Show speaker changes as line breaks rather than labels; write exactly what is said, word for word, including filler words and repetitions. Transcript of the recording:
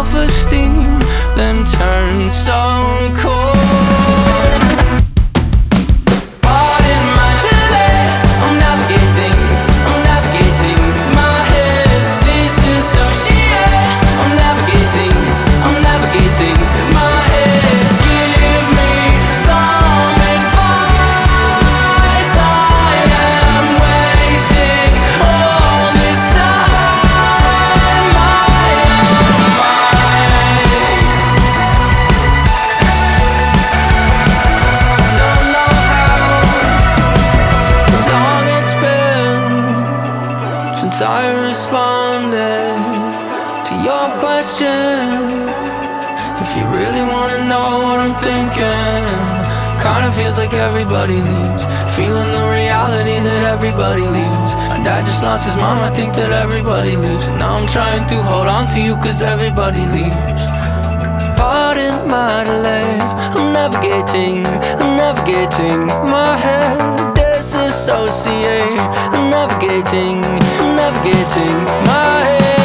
self-esteem, then turn so cold. Pardon my delay, I'm navigating, I'm navigating my head. Disassociate, I'm navigating, I'm navigating my head. Give me some advice, I am wasting all this time. I am mine. Don't know how long it's been since I responded to your question. If you really wanna know what I'm thinking, kinda feels like everybody leaves, feeling the reality that everybody leaves. My dad just lost his mom, I think that everybody leaves. And now I'm trying to hold on to you cause everybody leaves. Pardon my delay, I'm navigating, I'm navigating my head. Disassociate, I'm navigating, I'm navigating my head.